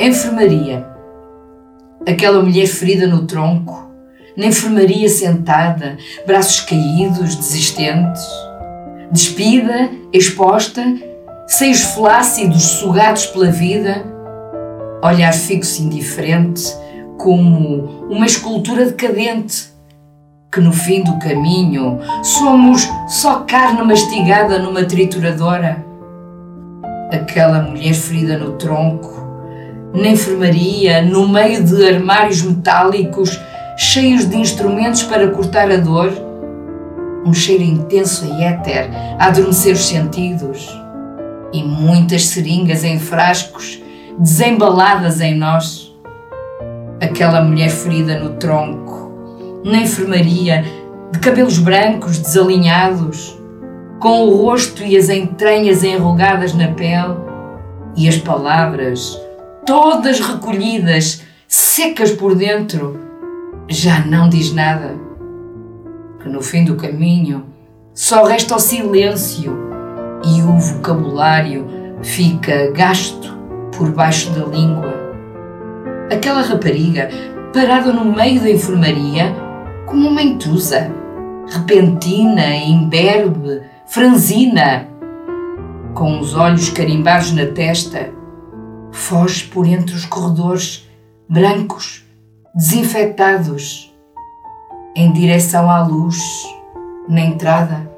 Enfermaria. Aquela mulher ferida no tronco, na enfermaria sentada, braços caídos, desistentes, despida, exposta, seios flácidos sugados pela vida, olhar fixo indiferente, como uma escultura decadente, que no fim do caminho somos só carne mastigada numa trituradora. Aquela mulher ferida no tronco, na enfermaria, no meio de armários metálicos cheios de instrumentos para cortar a dor, um cheiro intenso e éter a adormecer os sentidos e muitas seringas em frascos desembaladas em nós. Aquela mulher ferida no tronco, na enfermaria, de cabelos brancos desalinhados, com o rosto e as entranhas enrugadas na pele e as palavras todas recolhidas, secas por dentro, já não diz nada. Que no fim do caminho só resta o silêncio e o vocabulário fica gasto por baixo da língua. Aquela rapariga parada no meio da enfermaria como uma intrusa, repentina, imberbe, franzina, com os olhos carimbados na testa, foge por entre os corredores brancos, desinfetados, em direção à luz, na entrada.